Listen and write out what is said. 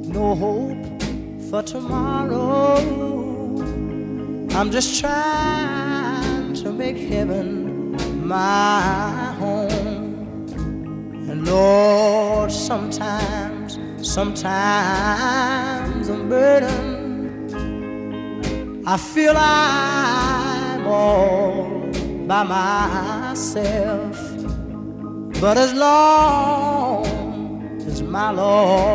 no hope for tomorrow. I'm just trying to make heaven my home. And Lord, sometimes I'm burdened. I feel I'm all by myself. But as long as my Lord